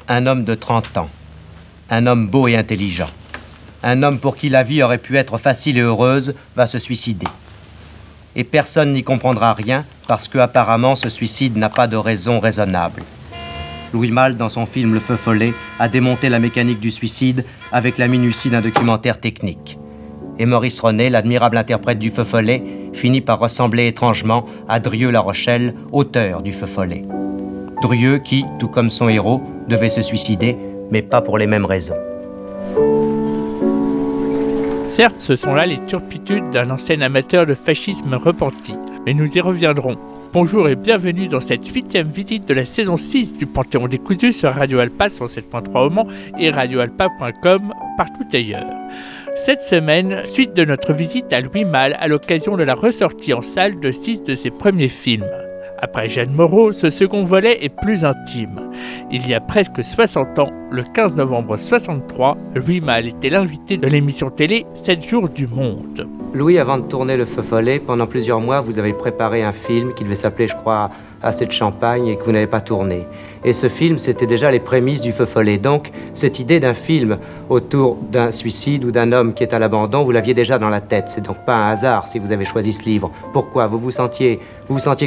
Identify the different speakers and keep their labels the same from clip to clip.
Speaker 1: Un homme de 30 ans. Un homme beau et intelligent. Un homme pour qui la vie aurait pu être facile et heureuse va se suicider. Et personne n'y comprendra rien parce que, apparemment, ce suicide n'a pas de raison raisonnable. Louis Malle, dans son film Le Feu follet, a démonté la mécanique du suicide avec la minutie d'un documentaire technique. Et Maurice René, l'admirable interprète du Feu follet, finit par ressembler étrangement à Drieux-La Rochelle, auteur du Feu follet. Drieux qui, tout comme son héros, devait se suicider, mais pas pour les mêmes raisons.
Speaker 2: Certes, ce sont là les turpitudes d'un ancien amateur de fascisme repenti, mais nous y reviendrons. Bonjour et bienvenue dans cette 8e visite de la saison 6 du Panthéon décousu sur Radio Alpa 107.3 au Mans et radioalpa.com partout ailleurs. Cette semaine, suite de notre visite à Louis Malle à l'occasion de la ressortie en salle de 6 de ses premiers films. Après Jeanne Moreau, ce second volet est plus intime. Il y a presque 60 ans, le 15 novembre 63, Louis Malle était l'invité de l'émission télé 7 jours du monde.
Speaker 1: Louis, avant de tourner Le Feu follet, pendant plusieurs mois, vous avez préparé un film qui devait s'appeler, je crois, Assez de champagne et que vous n'avez pas tourné. Et ce film, c'était déjà les prémices du Feu follet. Donc, cette idée d'un film autour d'un suicide ou d'un homme qui est à l'abandon, vous l'aviez déjà dans la tête. C'est donc pas un hasard si vous avez choisi ce livre. Pourquoi ? Vous vous sentiez concerné ?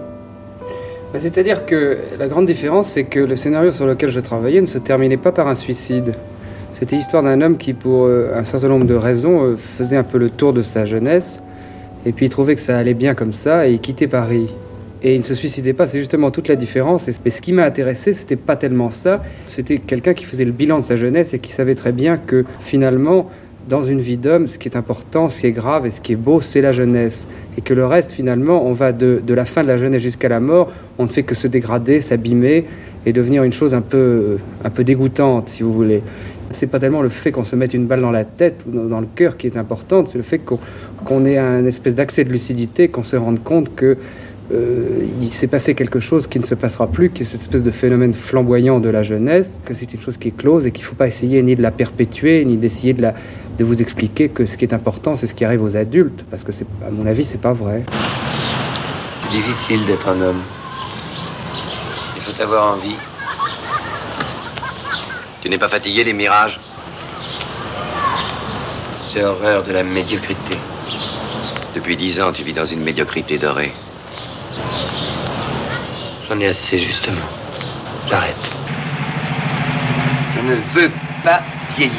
Speaker 3: C'est-à-dire que la grande différence, c'est que le scénario sur lequel je travaillais ne se terminait pas par un suicide. C'était l'histoire d'un homme qui, pour un certain nombre de raisons, faisait un peu le tour de sa jeunesse. Et puis il trouvait que ça allait bien comme ça et il quittait Paris. Et il ne se suicidait pas, c'est justement toute la différence. Mais ce qui m'a intéressé, c'était pas tellement ça. C'était quelqu'un qui faisait le bilan de sa jeunesse et qui savait très bien que finalement, dans une vie d'homme, ce qui est important, ce qui est grave et ce qui est beau, c'est la jeunesse. Et que le reste, finalement, on va de la fin de la jeunesse jusqu'à la mort, on ne fait que se dégrader, s'abîmer et devenir une chose un peu dégoûtante, si vous voulez. C'est pas tellement le fait qu'on se mette une balle dans la tête ou dans le cœur qui est important, c'est le fait qu'on ait un espèce d'accès de lucidité, qu'on se rende compte que il s'est passé quelque chose qui ne se passera plus, qui est cette espèce de phénomène flamboyant de la jeunesse, que c'est une chose qui est close et qu'il ne faut pas essayer ni de la perpétuer, ni d'essayer de vous expliquer que ce qui est important, c'est ce qui arrive aux adultes, parce que, à mon avis, c'est pas vrai.
Speaker 4: C'est difficile d'être un homme. Il faut avoir envie. Tu n'es pas fatigué des mirages ? J'ai horreur de la médiocrité. Depuis 10 ans, tu vis dans une médiocrité dorée. J'en ai assez, justement. J'arrête. Je ne veux pas vieillir.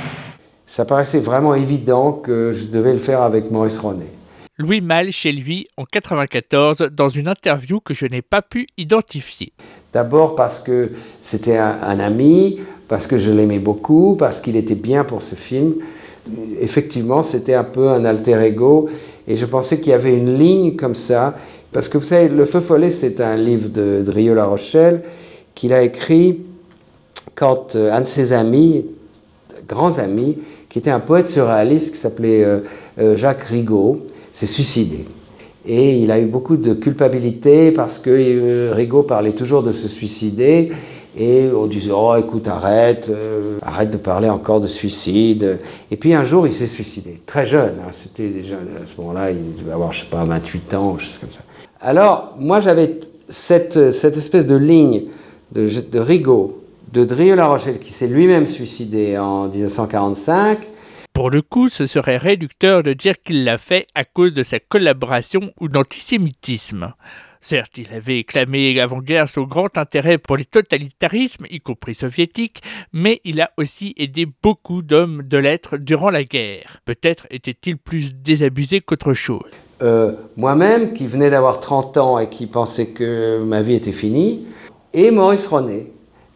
Speaker 5: Ça paraissait vraiment évident que je devais le faire avec Maurice René.
Speaker 2: Louis Malle chez lui en 1994 dans une interview que je n'ai pas pu identifier.
Speaker 5: D'abord parce que c'était un ami, parce que je l'aimais beaucoup, parce qu'il était bien pour ce film. Effectivement, c'était un peu un alter ego et je pensais qu'il y avait une ligne comme ça. Parce que vous savez, Le Feu follet, c'est un livre de Drieux-La Rochelle qu'il a écrit quand un de ses amis, grands amis, qui était un poète surréaliste qui s'appelait Jacques Rigaud, s'est suicidé. Et il a eu beaucoup de culpabilité parce que Rigaud parlait toujours de se suicider. Et on disait, oh écoute, arrête de parler encore de suicide. Et puis un jour, il s'est suicidé, très jeune. C'était déjà, à ce moment-là, il devait avoir, 28 ans, ou chose comme ça. Alors, moi, j'avais cette espèce de ligne de Rigaud, de Drieux-La Rochelle, qui s'est lui-même suicidé en 1945.
Speaker 2: Pour le coup, ce serait réducteur de dire qu'il l'a fait à cause de sa collaboration ou d'antisémitisme. Certes, il avait clamé avant-guerre son grand intérêt pour les totalitarismes, y compris soviétiques, mais il a aussi aidé beaucoup d'hommes de lettres durant la guerre. Peut-être était-il plus désabusé qu'autre chose.
Speaker 5: Moi-même, qui venais d'avoir 30 ans et qui pensais que ma vie était finie, et Maurice René.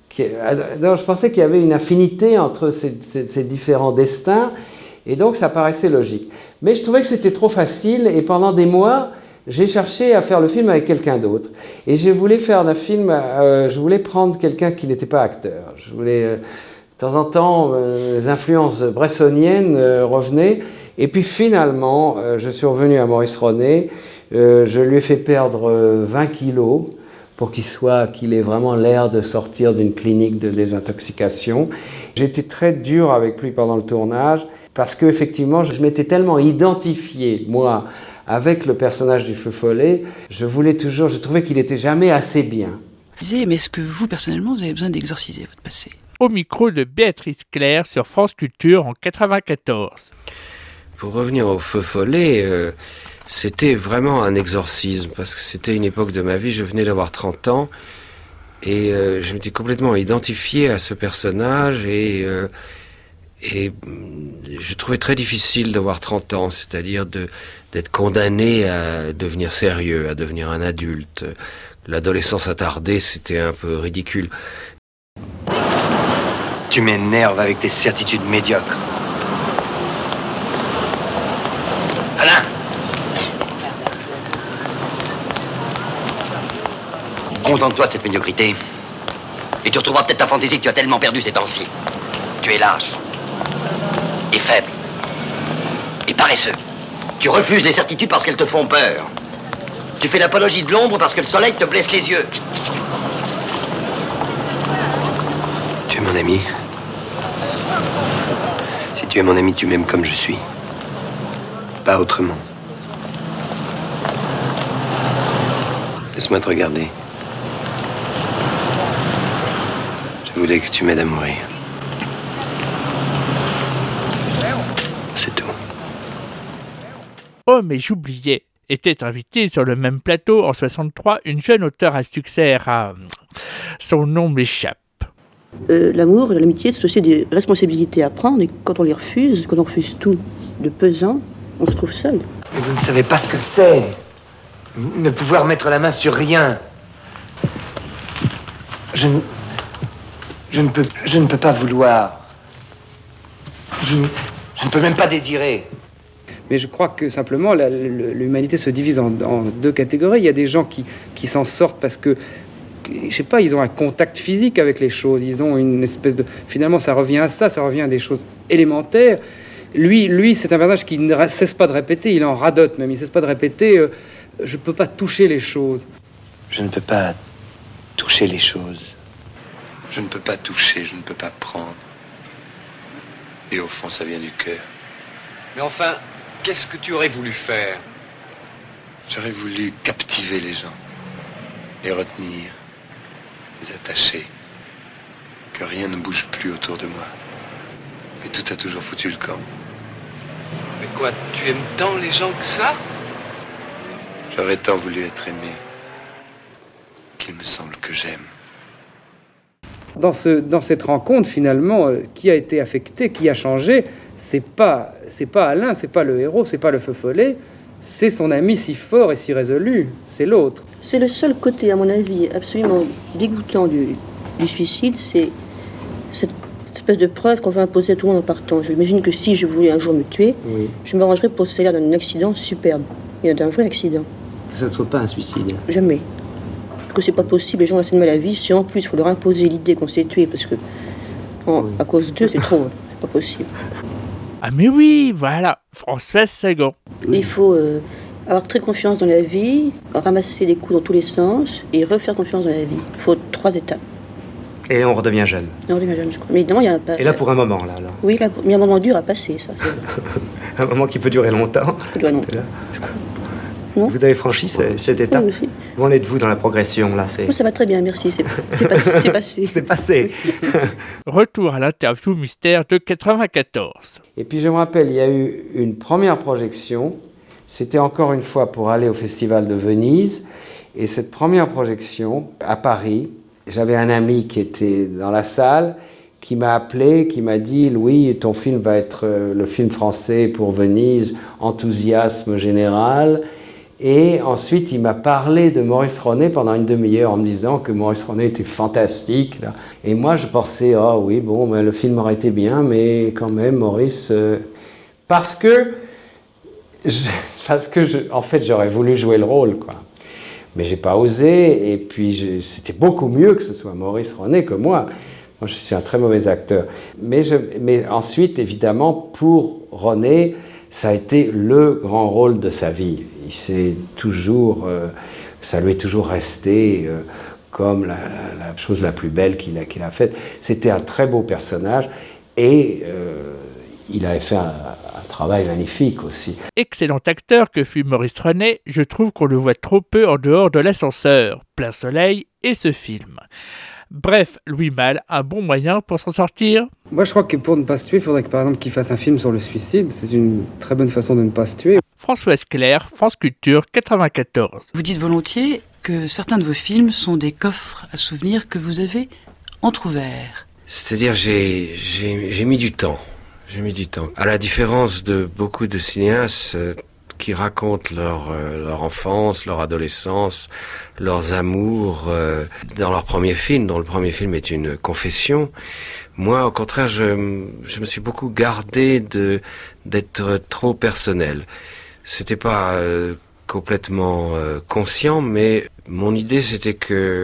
Speaker 5: Donc je pensais qu'il y avait une affinité entre ces différents destins, et donc ça paraissait logique. Mais je trouvais que c'était trop facile, et pendant des mois, j'ai cherché à faire le film avec quelqu'un d'autre. Et je voulais faire un film, je voulais prendre quelqu'un qui n'était pas acteur. Je voulais, de temps en temps, les influences bressoniennes revenaient. Et puis finalement, je suis revenu à Maurice René. Je lui ai fait perdre 20 kilos pour qu'il ait vraiment l'air de sortir d'une clinique de désintoxication. J'ai été très dur avec lui pendant le tournage parce qu'effectivement, je m'étais tellement identifié, moi, avec le personnage du Feu follet, je trouvais qu'il n'était jamais assez bien.
Speaker 6: Mais est-ce que vous, personnellement, vous avez besoin d'exorciser votre passé ?
Speaker 2: Au micro de Béatrice Claire sur France Culture en 94.
Speaker 5: Pour revenir au Feu Follet, c'était vraiment un exorcisme, parce que c'était une époque de ma vie, je venais d'avoir 30 ans, et je m'étais complètement identifié à ce personnage, et je trouvais très difficile d'avoir 30 ans, c'est-à-dire d'être condamné à devenir sérieux, à devenir un adulte. L'adolescence attardée, c'était un peu ridicule.
Speaker 7: Tu m'énerves avec tes certitudes médiocres. Alain!
Speaker 4: Contente-toi de cette médiocrité. Et tu retrouveras peut-être ta fantaisie que tu as tellement perdu ces temps-ci. Tu es lâche. Et faible. Et paresseux. Tu refuses les certitudes parce qu'elles te font peur. Tu fais l'apologie de l'ombre parce que le soleil te blesse les yeux.
Speaker 7: Tu es mon ami. Si tu es mon ami, tu m'aimes comme je suis. Pas autrement. Laisse-moi te regarder. Je voulais que tu m'aides à mourir. C'est tout.
Speaker 2: Oh, mais j'oubliais, était invitée sur le même plateau en 63 une jeune auteure à succès rare. Son nom m'échappe.
Speaker 8: L'amour et l'amitié, c'est aussi des responsabilités à prendre, et quand on les refuse, quand on refuse tout de pesant, on se trouve seul.
Speaker 7: Mais vous ne savez pas ce que c'est. Ne pouvoir mettre la main sur rien. Je ne peux pas vouloir. Je ne peux même pas désirer.
Speaker 3: Mais je crois que simplement l'humanité se divise en deux catégories. Il y a des gens qui s'en sortent parce que, je sais pas, ils ont un contact physique avec les choses. Ils ont une espèce de... Finalement, ça revient à ça, ça revient à des choses élémentaires. Lui, c'est un personnage qui ne cesse pas de répéter, il en radote même, il ne cesse pas de répéter je ne peux pas toucher les choses.
Speaker 7: Je ne peux pas toucher les choses. Je ne peux pas toucher, je ne peux pas prendre. Et au fond, ça vient du cœur.
Speaker 9: Mais enfin, qu'est-ce que tu aurais voulu faire ?
Speaker 7: J'aurais voulu captiver les gens, les retenir, les attacher, que rien ne bouge plus autour de moi. Mais tout a toujours foutu le camp.
Speaker 9: Mais quoi, tu aimes tant les gens que ça ?
Speaker 7: J'aurais tant voulu être aimé qu'il me semble que j'aime.
Speaker 3: Dans cette rencontre, finalement, qui a été affecté, qui a changé, c'est pas Alain, c'est pas le héros, c'est pas le Feu Follet, c'est son ami si fort et si résolu, c'est l'autre.
Speaker 8: C'est le seul côté, à mon avis, absolument dégoûtant du suicide, c'est cette espèce de preuve qu'on va imposer à tout le monde en partant. J'imagine que si je voulais un jour me tuer, je m'arrangerais pour se salaire d'un accident superbe, et d'un vrai accident.
Speaker 1: Que ça ne soit pas un suicide.
Speaker 8: Jamais. Parce que c'est pas possible, les gens ont assez de mal à vivre, si en plus il faut leur imposer l'idée qu'on s'est tué, parce que à cause d'eux, c'est trop, c'est pas possible.
Speaker 2: Ah mais oui, voilà, Françoise Sagan.
Speaker 8: Il faut avoir très confiance dans la vie, ramasser les coups dans tous les sens et refaire confiance dans la vie. Il faut 3 étapes.
Speaker 1: Et on redevient jeune.
Speaker 8: Et on redevient jeune, je crois. Mais évidemment, il y a un...
Speaker 1: Et là, pour un moment, là.
Speaker 8: Oui, là, il y a un moment dur à passer, ça. C'est...
Speaker 1: Un moment qui peut durer longtemps.
Speaker 8: Qui doit longtemps.
Speaker 1: Non. Vous avez franchi cette étape.
Speaker 8: Oui, aussi.
Speaker 1: Où en êtes-vous dans la progression, là?
Speaker 8: Oui, ça va très bien, merci. C'est passé.
Speaker 1: C'est passé.
Speaker 2: Retour à l'interview mystère de 94.
Speaker 5: Et puis je me rappelle, il y a eu une première projection. C'était encore une fois pour aller au Festival de Venise. Et cette première projection, à Paris, j'avais un ami qui était dans la salle, qui m'a appelé, qui m'a dit « Louis, ton film va être le film français pour Venise, enthousiasme général ». Et ensuite, il m'a parlé de Maurice Ronet pendant une demi-heure en me disant que Maurice Ronet était fantastique. Là. Et moi, je pensais, oh oui, bon, ben, le film aurait été bien, mais quand même, Maurice... Parce que en fait, j'aurais voulu jouer le rôle, quoi. Mais j'ai pas osé, et puis c'était beaucoup mieux que ce soit Maurice Ronet que moi. Moi, je suis un très mauvais acteur. Mais ensuite, évidemment, pour Ronet, ça a été le grand rôle de sa vie. Ça lui est toujours resté comme la chose la plus belle qu'il a faite. C'était un très beau personnage et il avait fait un travail magnifique aussi.
Speaker 2: Excellent acteur que fut Maurice Ronet, je trouve qu'on le voit trop peu en dehors de l'ascenseur, plein soleil et ce film. Bref, Louis Malle, un bon moyen pour s'en sortir?
Speaker 3: Moi, je crois que pour ne pas se tuer, il faudrait que, par exemple, qu'il fasse un film sur le suicide. C'est une très bonne façon de ne pas se tuer.
Speaker 2: Françoise Claire, France Culture, 94.
Speaker 6: Vous dites volontiers que certains de vos films sont des coffres à souvenirs que vous avez entrouverts.
Speaker 5: C'est-à-dire, j'ai mis du temps. J'ai mis du temps. À la différence de beaucoup de cinéastes qui racontent leur enfance, leur adolescence, leurs amours dans leur premier film, dont le premier film est une confession. Moi, au contraire, je me suis beaucoup gardé d'être trop personnel. C'était pas complètement conscient, mais mon idée c'était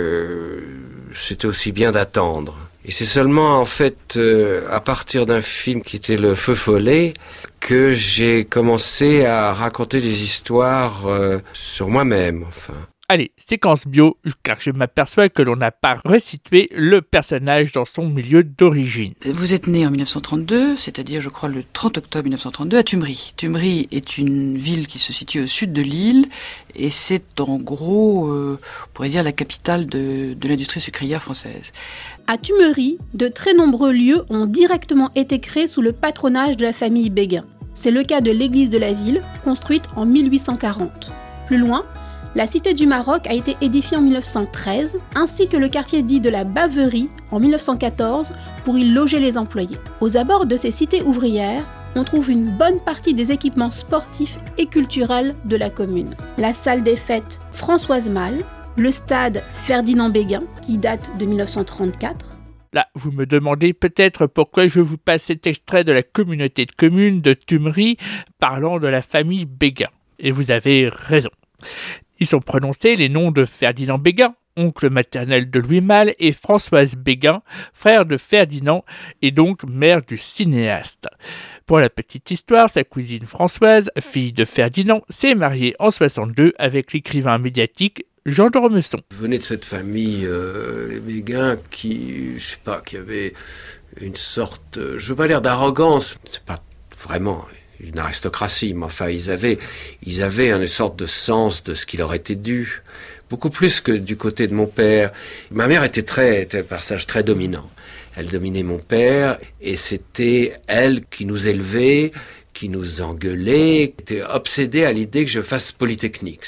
Speaker 5: que c'était aussi bien d'attendre. Et c'est seulement en fait à partir d'un film qui était Le Feu Follet que j'ai commencé à raconter des histoires sur moi-même, enfin.
Speaker 2: Allez, séquence bio, car je m'aperçois que l'on n'a pas resitué le personnage dans son milieu d'origine.
Speaker 6: Vous êtes né en 1932, c'est-à-dire je crois le 30 octobre 1932 à Thumery. Thumery est une ville qui se situe au sud de l'île et c'est en gros, on pourrait dire, la capitale de l'industrie sucrière française.
Speaker 10: À Thumery, de très nombreux lieux ont directement été créés sous le patronage de la famille Béguin. C'est le cas de l'église de la ville, construite en 1840. Plus loin, la Cité du Maroc a été édifiée en 1913, ainsi que le quartier dit de la Baverie en 1914 pour y loger les employés. Aux abords de ces cités ouvrières, on trouve une bonne partie des équipements sportifs et culturels de la commune. La salle des fêtes Françoise Malle, le stade Ferdinand Béguin, qui date de 1934.
Speaker 2: Là, vous me demandez peut-être pourquoi je vous passe cet extrait de la communauté de communes de Thumery parlant de la famille Béguin. Et vous avez raison. Ils sont prononcés les noms de Ferdinand Béguin, oncle maternel de Louis Malle, et Françoise Béguin, frère de Ferdinand et donc mère du cinéaste. Pour la petite histoire, sa cousine Françoise, fille de Ferdinand, s'est mariée en 1962 avec l'écrivain médiatique Jean d'Ormesson.
Speaker 5: Je venais de cette famille, les Béguin, qui avait une sorte, je veux pas dire d'arrogance, c'est pas vraiment une aristocratie, mais enfin, ils avaient une sorte de sens de ce qui leur était dû, beaucoup plus que du côté de mon père. Ma mère était un personnage très dominant. Elle dominait mon père, et c'était elle qui nous élevait, qui nous engueulait, était obsédée à l'idée que je fasse Polytechnique.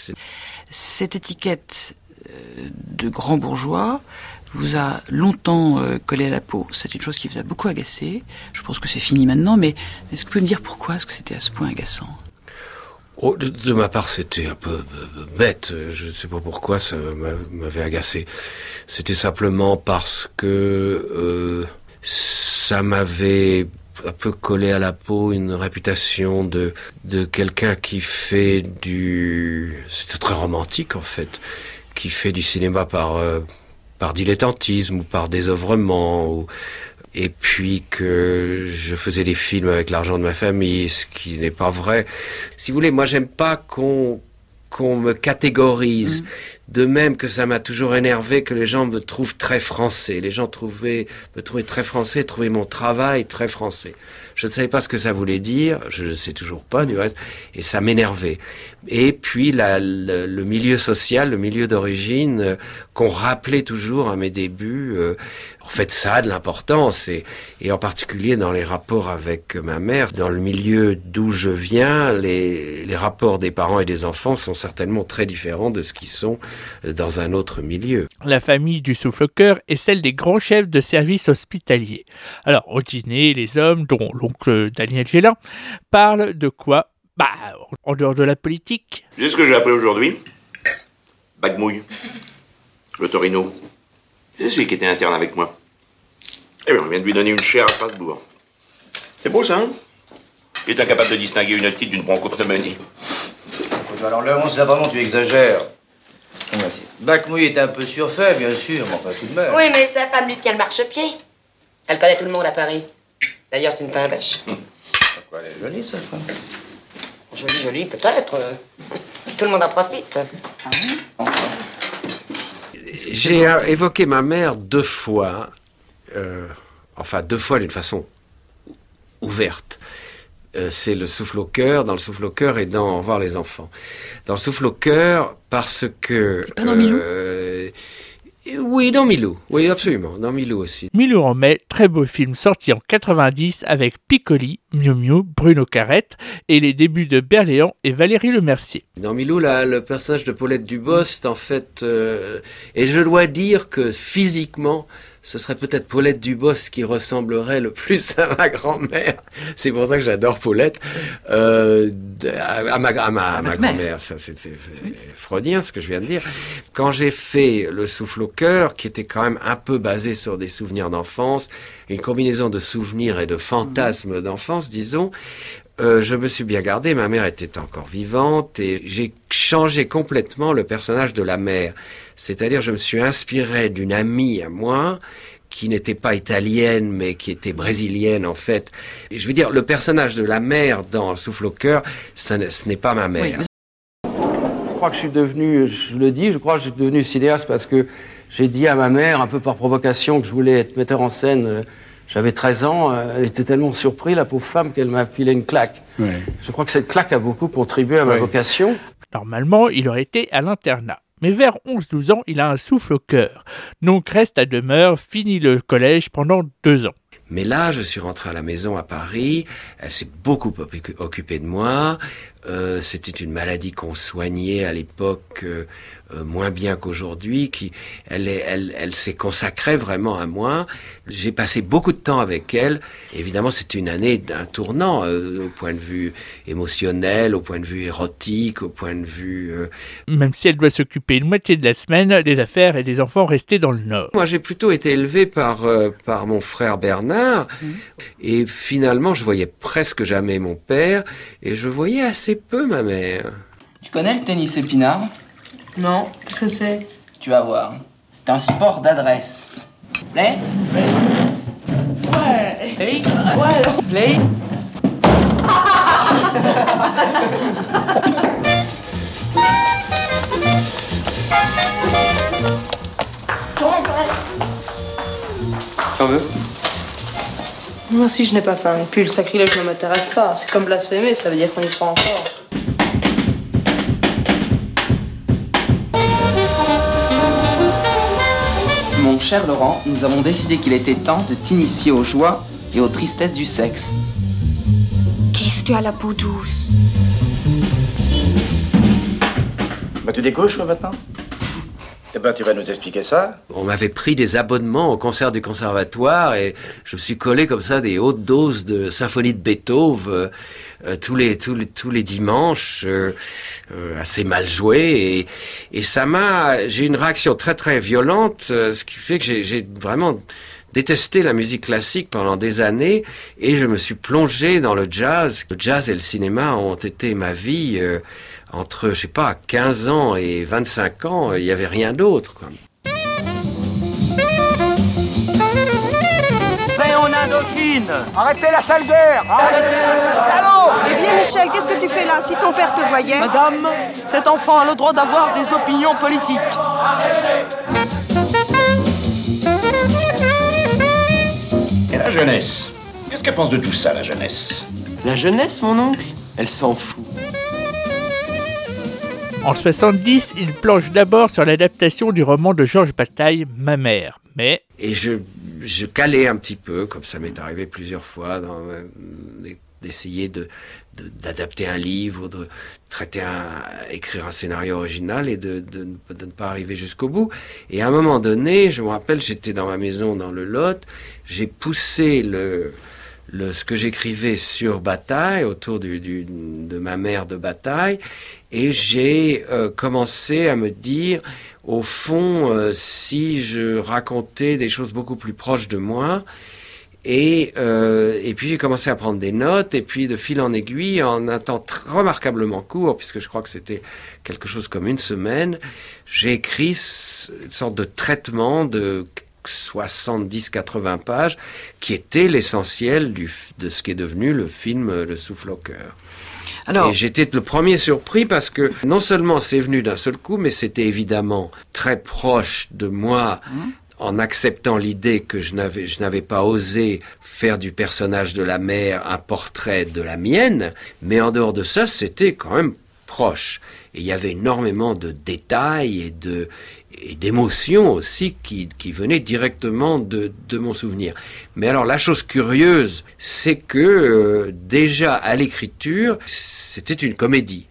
Speaker 6: Cette étiquette de grand bourgeois vous a longtemps collé à la peau. C'est une chose qui vous a beaucoup agacé. Je pense que c'est fini maintenant, mais est-ce que vous pouvez me dire pourquoi est-ce que c'était à ce point agaçant ?
Speaker 5: Oh, de ma part, c'était un peu bête. Je ne sais pas pourquoi ça m'avait agacé. C'était simplement parce que ça m'avait un peu collé à la peau une réputation de quelqu'un qui fait c'était très romantique en fait, qui fait du cinéma par dilettantisme ou par désœuvrement, et puis que je faisais des films avec l'argent de ma famille, ce qui n'est pas vrai. Si vous voulez, moi j'aime pas qu'on me catégorise. De même que ça m'a toujours énervé que les gens me trouvent très français. Les gens me trouvaient très français, trouvaient mon travail très français. Je ne savais pas ce que ça voulait dire, je ne le sais toujours pas du reste, et ça m'énervait. Et puis le milieu social, le milieu d'origine, qu'on rappelait toujours à mes débuts, en fait ça a de l'importance, et en particulier dans les rapports avec ma mère. Dans le milieu d'où je viens, les rapports des parents et des enfants sont certainement très différents de ce qu'ils sont dans un autre milieu.
Speaker 2: La famille du Souffle-Cœur est celle des grands chefs de service hospitalier. Alors, au dîner, les hommes, dont l'oncle Daniel Gélin, parlent de quoi ? En dehors de la politique.
Speaker 11: Tu sais ce que j'ai appelé aujourd'hui ? Bagmouille. Le Torino. C'est celui qui était interne avec moi. Eh bien, on vient de lui donner une chaire à Strasbourg. C'est beau, ça, hein ? Il est incapable de distinguer une petite d'une bronchopneumonie.
Speaker 12: Alors là, là, vraiment, tu exagères. Bagmouille est un peu surfait, bien sûr, mais enfin tout de même.
Speaker 13: Oui, mais sa femme lui tient le marchepied. Elle connaît tout le monde à Paris. D'ailleurs, c'est une pimbèche.
Speaker 12: Pourquoi elle est jolie, sa femme ?
Speaker 13: Jolie, peut-être. Tout le monde en profite.
Speaker 5: J'ai évoqué ma mère 2 fois, deux fois d'une façon ouverte. C'est le Souffle au cœur, dans le Souffle au cœur et dans Au revoir les enfants. Dans le Souffle au cœur, parce que...
Speaker 6: Et pas dans Milou ?
Speaker 5: Oui, dans Milou. Oui, absolument. Dans Milou aussi.
Speaker 2: Milou en mai, très beau film sorti en 90 avec Piccoli, Miu Miu, Bruno Carrette et les débuts de Berléand et Valérie Lemercier.
Speaker 5: Dans Milou, le personnage de Paulette Dubost, en fait, et je dois dire que physiquement, ce serait peut-être Paulette Dubost qui ressemblerait le plus à ma grand-mère. C'est pour ça que j'adore Paulette. À ma grand-mère, ça c'était freudien ce que je viens de dire. Quand j'ai fait Le souffle au cœur, qui était quand même un peu basé sur des souvenirs d'enfance, une combinaison de souvenirs et de fantasmes d'enfance, disons, je me suis bien gardé, ma mère était encore vivante et j'ai changé complètement le personnage de la mère. C'est-à-dire, je me suis inspiré d'une amie à moi qui n'était pas italienne, mais qui était brésilienne en fait. Et je veux dire, le personnage de la mère dans Le souffle au cœur, ce n'est pas ma mère. Oui. Je crois que je suis devenu, je le dis, je crois que je suis devenu cinéaste parce que j'ai dit à ma mère, un peu par provocation, que je voulais être metteur en scène. J'avais 13 ans, elle était tellement surprise, la pauvre femme, qu'elle m'a filé une claque. Oui. Je crois que cette claque a beaucoup contribué à ma vocation.
Speaker 2: Normalement, il aurait été à l'internat. Mais vers 11-12 ans, il a un souffle au cœur. Donc reste à demeure, finit le collège pendant 2 ans.
Speaker 5: Mais là, je suis rentré à la maison à Paris, elle s'est beaucoup occupée de moi. C'était une maladie qu'on soignait à l'époque moins bien qu'aujourd'hui. Elle s'est consacrée vraiment à moi. J'ai passé beaucoup de temps avec elle. Évidemment, c'était une année d'un tournant au point de vue émotionnel, au point de vue érotique, au point de vue...
Speaker 2: Même si elle doit s'occuper une moitié de la semaine des affaires et des enfants restés dans le Nord.
Speaker 5: Moi, j'ai plutôt été élevé par mon frère Bernard. Et finalement, je voyais presque jamais mon père. Et je voyais assez peu ma mère.
Speaker 14: Tu connais le tennis épinard ?
Speaker 13: Non, qu'est-ce que c'est?
Speaker 14: Tu vas voir. C'est un sport d'adresse. Play ?
Speaker 13: Ouais.
Speaker 14: Play ?
Speaker 13: Ouais.
Speaker 14: Play ?
Speaker 3: T'en veux?
Speaker 13: Moi aussi, je n'ai pas faim. Et puis le sacrilège ne m'intéresse pas. C'est comme blasphémer, ça veut dire qu'on y croit encore.
Speaker 14: Mon cher Laurent, nous avons décidé qu'il était temps de t'initier aux joies et aux tristesses du sexe.
Speaker 15: Qu'est-ce que tu as la peau douce?
Speaker 16: Bah tu découches maintenant? Eh ben, tu vas nous expliquer ça.
Speaker 5: On m'avait pris des abonnements au concert du conservatoire et je me suis collé comme ça des hautes doses de symphonie de Beethoven tous les dimanches, assez mal joué et ça j'ai une réaction très très violente, ce qui fait que j'ai vraiment détesté la musique classique pendant des années et je me suis plongé dans le jazz. Le jazz et le cinéma ont été ma vie. Entre, je sais pas, 15 ans et 25 ans, il n'y avait rien d'autre, quoi.
Speaker 17: C'est en Indochine. Arrêtez la sale guerre. Arrêtez le salaud.
Speaker 18: Eh bien, Michel, qu'est-ce que tu fais là? Si ton père te voyait...
Speaker 17: Madame, cet enfant a le droit d'avoir des opinions politiques.
Speaker 16: Et la jeunesse? Qu'est-ce qu'elle pense de tout ça, la jeunesse?
Speaker 14: La jeunesse, mon oncle? Elle s'en fout.
Speaker 2: En 70, il planche d'abord sur l'adaptation du roman de Georges Bataille, Ma mère. Mais... Et
Speaker 5: je calais un petit peu, comme ça m'est arrivé plusieurs fois, d'essayer d'adapter un livre, de écrire un scénario original et de ne pas arriver jusqu'au bout. Et à un moment donné, je me rappelle, j'étais dans ma maison dans le Lot, j'ai poussé ce que j'écrivais sur Bataille, autour de ma mère de Bataille, et j'ai commencé à me dire, au fond, si je racontais des choses beaucoup plus proches de moi, et puis j'ai commencé à prendre des notes, et puis de fil en aiguille, en un temps remarquablement court, puisque je crois que c'était quelque chose comme une semaine, j'ai écrit une sorte de traitement de 70-80 pages, qui était l'essentiel de ce qui est devenu le film Le souffle au cœur. Et j'étais le premier surpris parce que non seulement c'est venu d'un seul coup, mais c'était évidemment très proche de moi en acceptant l'idée que je n'avais pas osé faire du personnage de la mère un portrait de la mienne, mais en dehors de ça, c'était quand même proche. Et il y avait énormément de détails et d'émotions aussi qui venaient directement de mon souvenir. Mais alors la chose curieuse, c'est que déjà à l'écriture, c'était une comédie.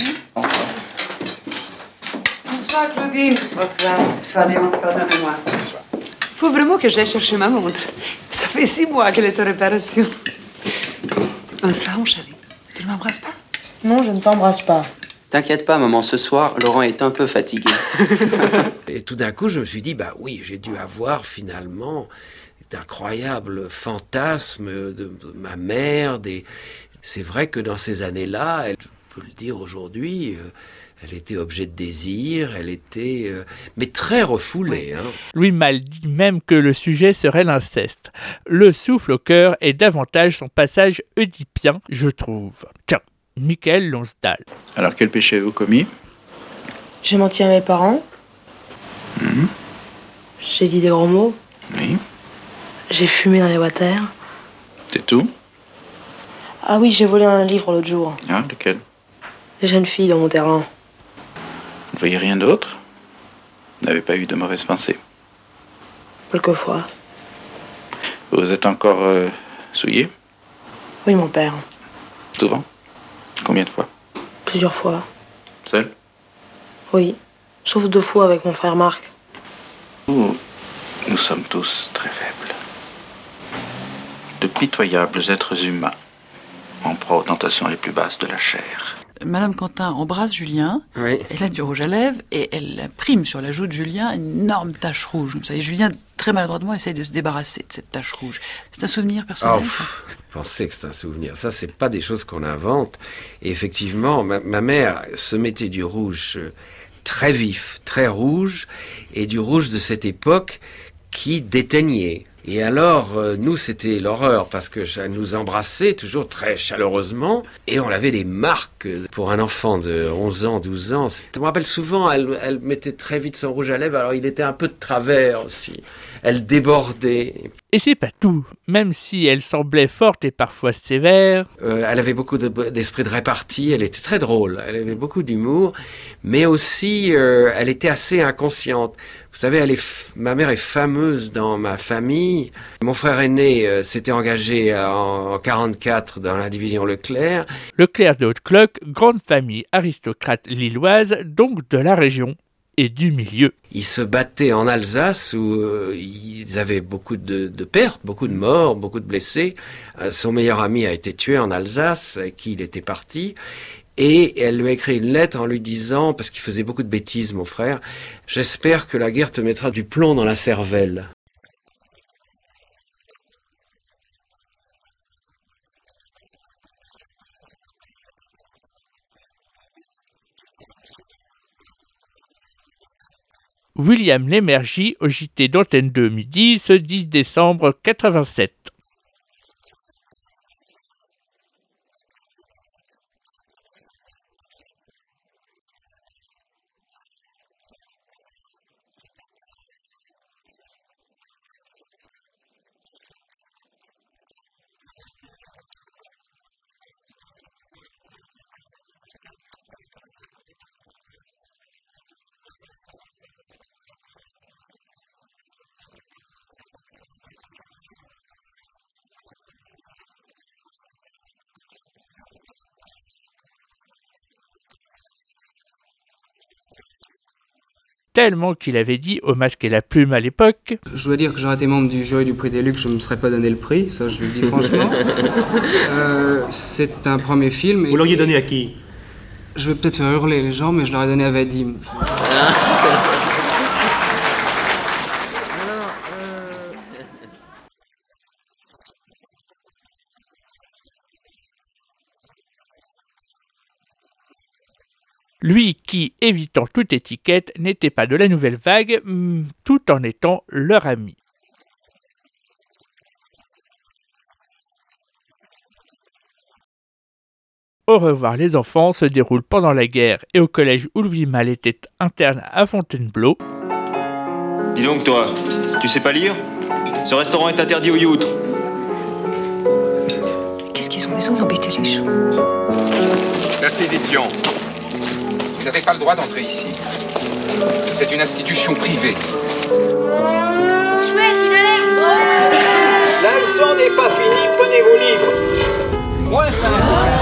Speaker 19: Bonsoir Claudine. Bonsoir Léonce, pardonnez-moi. Faut vraiment que j'aille chercher ma montre. Ça fait 6 mois qu'elle est en réparation. Bonsoir mon chéri. Tu ne m'embrasses pas?
Speaker 13: Non, je ne t'embrasse pas.
Speaker 14: T'inquiète pas, maman, ce soir, Laurent est un peu fatigué.
Speaker 5: Et tout d'un coup, je me suis dit, bah oui, j'ai dû avoir finalement d'incroyables fantasmes de ma mère. C'est vrai que dans ces années-là, je peux le dire aujourd'hui, elle était objet de désir, elle était... mais très refoulée. Hein.
Speaker 2: Louis Malle dit même que le sujet serait l'inceste. Le souffle au cœur est davantage son passage oedipien, je trouve. Tiens, Michael Lonsdal.
Speaker 20: Alors, quel péché avez-vous commis?
Speaker 13: J'ai menti à mes parents. J'ai dit des gros mots.
Speaker 20: Oui.
Speaker 13: J'ai fumé dans les water.
Speaker 20: C'est tout?
Speaker 13: Ah oui, j'ai volé un livre l'autre jour.
Speaker 20: Ah, lequel?
Speaker 13: Les jeunes filles dans mon terrain.
Speaker 20: Vous ne voyez rien d'autre? Vous n'avez pas eu de mauvaises pensées?
Speaker 13: Quelquefois.
Speaker 20: Vous êtes encore souillé?
Speaker 13: Oui, mon père.
Speaker 20: Souvent? Combien de fois?
Speaker 13: Plusieurs fois.
Speaker 20: Seul?
Speaker 13: Oui. Sauf 2 fois avec mon frère Marc.
Speaker 20: Nous sommes tous très faibles. De pitoyables êtres humains, en proie aux tentations les plus basses de la chair.
Speaker 6: Madame Quentin embrasse Julien,
Speaker 3: oui.
Speaker 6: Elle a du rouge à lèvres et elle imprime sur la joue de Julien une énorme tache rouge. Vous savez, Julien, très maladroitement, essaye de se débarrasser de cette tache rouge. C'est un souvenir personnel?
Speaker 5: Pensez que c'est un souvenir. Ça, c'est pas des choses qu'on invente. Et effectivement, ma mère se mettait du rouge très vif, très rouge, et du rouge de cette époque qui déteignait. Et alors, nous, c'était l'horreur, parce que ça nous embrassait toujours très chaleureusement, et on avait des marques pour un enfant de 11 ans, 12 ans. Je me rappelle souvent, elle mettait très vite son rouge à lèvres, alors il était un peu de travers aussi. Elle débordait.
Speaker 2: Et c'est pas tout, même si elle semblait forte et parfois sévère.
Speaker 5: Elle avait beaucoup d'esprit de répartie, elle était très drôle, elle avait beaucoup d'humour, mais aussi elle était assez inconsciente. Vous savez, ma mère est fameuse dans ma famille. Mon frère aîné s'était engagé en 1944 dans la division Leclerc.
Speaker 2: Leclerc de Haute-Cloque, grande famille aristocrate lilloise, donc de la région et du milieu.
Speaker 5: Ils se battaient en Alsace où ils avaient beaucoup de pertes, beaucoup de morts, beaucoup de blessés. Son meilleur ami a été tué en Alsace, avec qui il était parti. Et elle lui a écrit une lettre en lui disant, parce qu'il faisait beaucoup de bêtises, mon frère, « J'espère que la guerre te mettra du plomb dans la cervelle. »
Speaker 2: William Lémergie au JT d'Antenne 2 midi, ce 10 décembre 87. Tellement qu'il avait dit au Masque et la Plume à l'époque.
Speaker 3: Je dois dire que j'aurais été membre du jury du prix des Luxe, je ne me serais pas donné le prix, ça je le dis franchement. C'est un premier film.
Speaker 21: Vous l'auriez donné à qui?
Speaker 3: Je vais peut-être faire hurler les gens, mais je l'aurais donné à Vadim.
Speaker 2: Lui qui, évitant toute étiquette, n'était pas de la nouvelle vague, tout en étant leur ami. Au revoir les enfants se déroule pendant la guerre et au collège où Louis Malle était interne à Fontainebleau.
Speaker 22: Dis donc toi, tu sais pas lire? Ce restaurant est interdit aux youtres.
Speaker 15: Qu'est-ce qu'ils ont besoin d'embêter les gens?
Speaker 22: Perquisition.
Speaker 4: Vous n'avez pas le droit d'entrer ici. C'est une institution privée.
Speaker 15: Chouette, une alerte!
Speaker 17: La leçon n'est pas finie, prenez vos livres. Moins 5.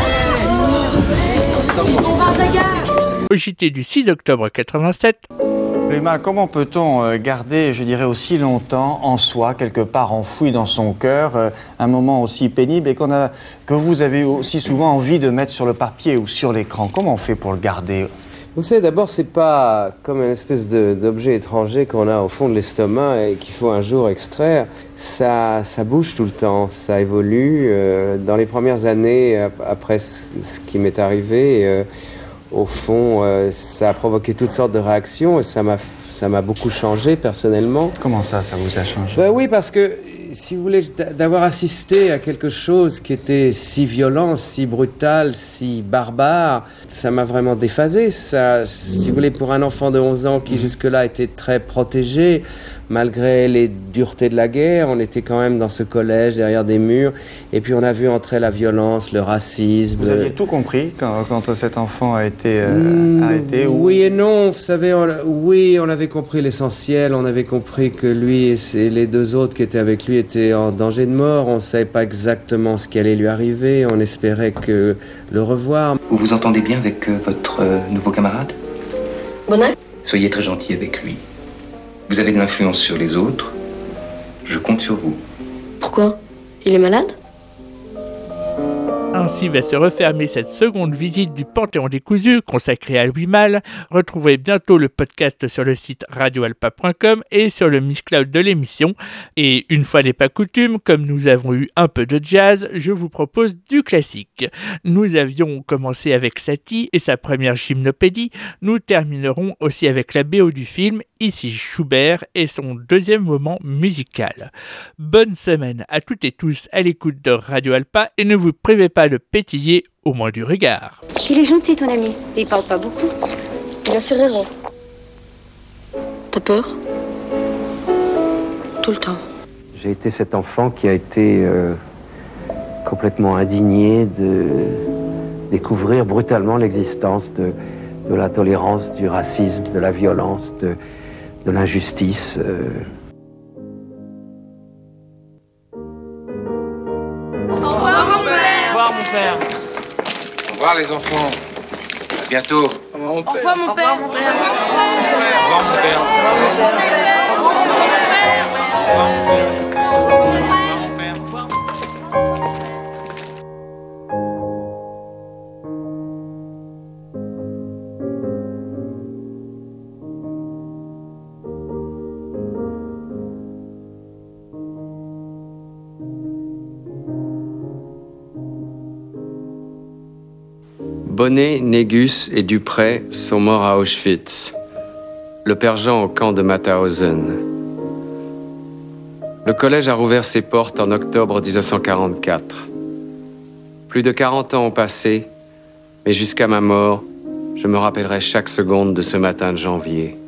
Speaker 2: Au JT du 6 octobre 87.
Speaker 21: Le mal, comment peut-on garder, je dirais, aussi longtemps en soi, quelque part enfoui dans son cœur, un moment aussi pénible et que vous avez aussi souvent envie de mettre sur le papier ou sur l'écran? Comment on fait pour le garder?
Speaker 5: Vous savez, d'abord, c'est pas comme une espèce d'objet étranger qu'on a au fond de l'estomac et qu'il faut un jour extraire. Ça bouge tout le temps, ça évolue. Dans les premières années, après ce qui m'est arrivé, au fond, ça a provoqué toutes sortes de réactions et ça m'a beaucoup changé personnellement.
Speaker 21: Comment ça vous a changé?
Speaker 5: Ben oui, parce que, si vous voulez, d'avoir assisté à quelque chose qui était si violent, si brutal, si barbare, ça m'a vraiment déphasé. Ça, si vous voulez, pour un enfant de 11 ans qui jusque-là était très protégé, malgré les duretés de la guerre, on était quand même dans ce collège, derrière des murs, et puis on a vu entrer la violence, le racisme.
Speaker 21: Vous aviez tout compris quand cet enfant a été arrêté
Speaker 5: Oui et non, vous savez, on avait compris l'essentiel, on avait compris que lui et les deux autres qui étaient avec lui étaient en danger de mort, on ne savait pas exactement ce qui allait lui arriver, on espérait que le revoir.
Speaker 14: Vous vous entendez bien avec votre nouveau camarade?
Speaker 15: Bonnet?
Speaker 14: Soyez très gentil avec lui. Vous avez de l'influence sur les autres. Je compte sur vous.
Speaker 15: Pourquoi? Il est malade?
Speaker 2: Ainsi va se refermer cette seconde visite du Panthéon décousu consacrée à Louis Malle. Retrouvez bientôt le podcast sur le site radioalpa.com et sur le Miss Cloud de l'émission. Et une fois n'est pas coutume, comme nous avons eu un peu de jazz, je vous propose du classique. Nous avions commencé avec Satie et sa première gymnopédie. Nous terminerons aussi avec la BO du film, ici Schubert et son deuxième moment musical. Bonne semaine à toutes et tous à l'écoute de Radio Alpa et ne vous privez pas de pétiller au moins du regard.
Speaker 15: Il est gentil, ton ami. Il parle pas beaucoup. Il a ses raisons. T'as peur? Tout le temps.
Speaker 5: J'ai été cet enfant qui a été complètement indigné de découvrir brutalement l'existence de l'intolérance, du racisme, de la violence, de l'injustice.
Speaker 17: Au revoir, mon père.
Speaker 4: Au revoir, les enfants. À bientôt.
Speaker 17: Au revoir, mon père.
Speaker 4: Au revoir, mon père.
Speaker 23: Bonnet, Négus et Dupré sont morts à Auschwitz. Le père Jean au camp de Mauthausen. Le collège a rouvert ses portes en octobre 1944. Plus de 40 ans ont passé, mais jusqu'à ma mort, je me rappellerai chaque seconde de ce matin de janvier.